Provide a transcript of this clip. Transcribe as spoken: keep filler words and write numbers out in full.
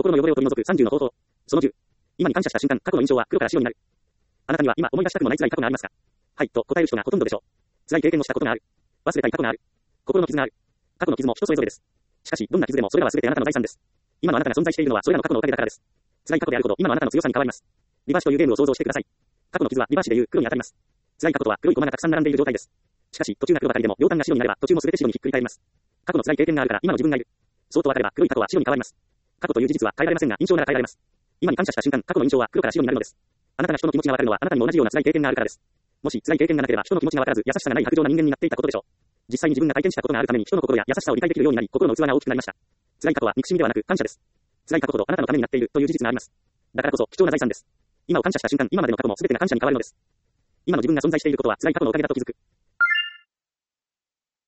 心の汚れを取り除くさんじゅうの方法。そのじゅう。今に感謝した瞬間、過去の印象は黒から白になる。あなたには今思い出したくもない辛い過去がありますか？はい、と答える人がほとんどでしょう。辛い経験をしたことがある。忘れたい過去がある。心の傷がある。過去の傷も人それぞれです。しかし、どんな傷でもそれらは全てあなたの財産です。今のあなたが存在しているのはそれらの過去のおかげだからです。辛い過去であるほど今のあなたの強さに変わります。リバーシというゲームを想像してください。過去の傷はリバーシでいう黒に当たります。辛い過去とは黒いコマがたくさん並んでいる状態です。しかし、途中が黒ばかりでも両端が白になれば途中も全て白にひっくり返ります。過去の辛い経験があるから今の自分がいる。そうと分かれば黒い過去は白に変わります。過去という事実は変えられませんが印象なら変えられます。今に感謝した瞬間、過去の印象は黒から白になるのです。あなたが人の気持ちが分かるのはあなたにも同じような辛い経験があるからです。もし辛い経験がなければ人の気持ちが分からず優しさがない白状な人間になっていたことでしょう。実際に自分が体験したことがあるために人の心や優しさを理解できるようになり心の器が大きくなりました。辛い過去は憎しみではなく感謝です。辛い過去ほどあなたのためになっているという事実があります。だからこそ貴重な財産です。今を感謝した瞬間、今までの過去も全てが感謝に変わるのです。今の自分が存在していることは辛い過去のおかげだと気づく。